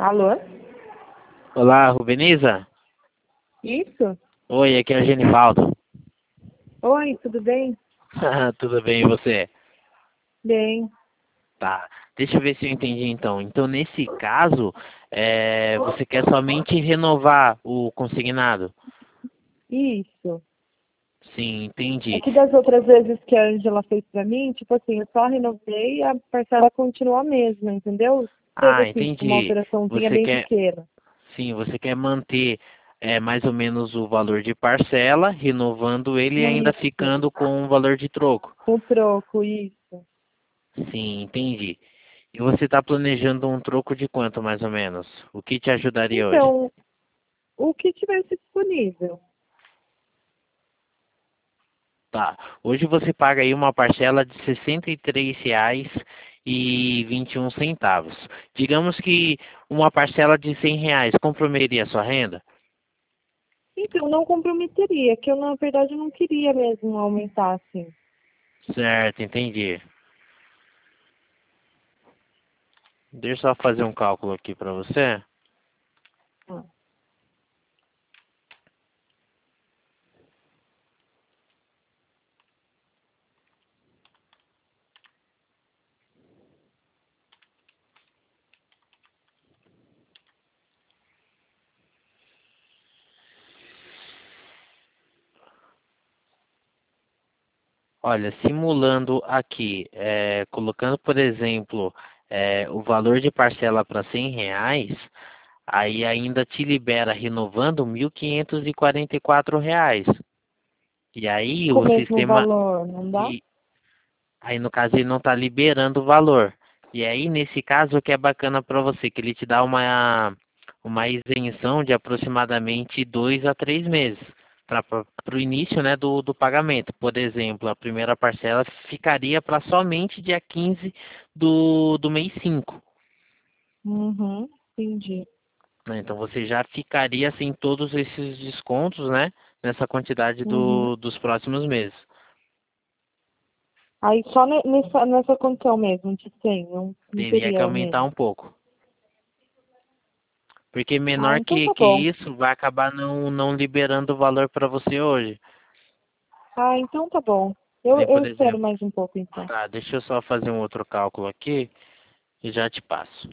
Alô? Olá, Rubeniza? Isso? Oi, aqui é o Genivaldo. Oi, tudo bem? Tudo bem, e você? Bem. Tá, deixa eu ver se eu entendi então. Então, nesse caso, você quer somente renovar o consignado? Isso. Sim, É entendi. que das outras vezes que a Angela fez pra mim, tipo assim, eu só renovei e a parcela continua a mesma, entendeu? Teve Ah, assim, tipo, uma entendi. alteraçãozinha Você bem quer, pequena. sim, você quer manter mais ou menos o valor de parcela, renovando ele e ainda Isso. ficando com o valor de troco. Um troco, isso. Sim, entendi. E você está planejando um troco de quanto mais ou menos? O que te ajudaria hoje? Então, o que tivesse disponível. Tá. Hoje você paga aí uma parcela de R$ 63,21. Digamos que uma parcela de R$ 100 comprometeria a sua renda? Então, não comprometeria, que eu, na verdade, não queria mesmo aumentar, assim. Certo, entendi. Deixa eu só fazer um cálculo aqui para você. Ah. Olha, simulando aqui, colocando, por exemplo, o valor de parcela para R$ 100, aí ainda te libera renovando R$ 1.544. E aí Com o o mesmo sistema, valor, não dá? e aí no caso ele não está liberando o valor. E aí nesse caso o que é bacana para você, que ele te dá uma isenção de aproximadamente 2 a 3 meses para o início, né, do pagamento. Por exemplo, a primeira parcela ficaria para somente dia 15 do mês 5, Uhum, entendi. né? Então você já ficaria sem todos esses descontos, né, nessa quantidade Uhum. dos próximos meses. Aí só nessa condição mesmo, de 100, não Teria que teria aumentar menos. um pouco. Porque Ah, menor então tá que bom. isso vai acabar não liberando o valor para você hoje. Ah, então tá bom. Que Eu, nem, eu por espero exemplo. mais um pouco então. Tá, deixa eu só fazer um outro cálculo aqui e já te passo.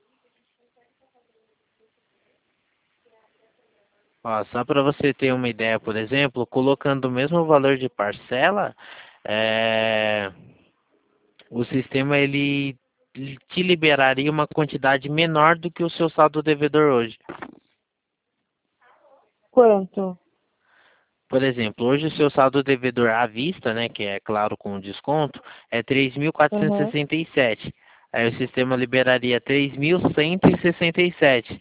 Ó, só para você ter uma ideia, por exemplo, colocando o mesmo valor de parcela, é, o sistema ele te liberaria uma quantidade menor do que o seu saldo devedor hoje. Quanto? Por exemplo, hoje o seu saldo devedor à vista, né, que é claro com desconto, é três mil quatrocentos e Aham. sessenta e sete. Aí o sistema liberaria 3.167,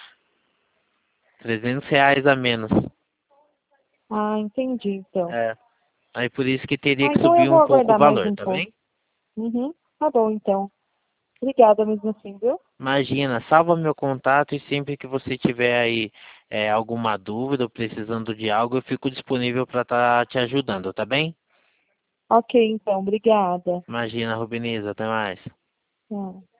R$ 300 a menos. Ah, entendi então. É. Aí por isso que teria Ah, que então eu subir vou um pouco o aguardar mais valor, um tá pouco. bem? Uhum. Tá bom então. Obrigada mesmo assim, viu? Imagina, salva meu contato e sempre que você tiver aí alguma dúvida ou precisando de algo, eu fico disponível para estar te ajudando, tá bem? Ok, então. Obrigada. Imagina, Rubeniza, até mais. Tchau.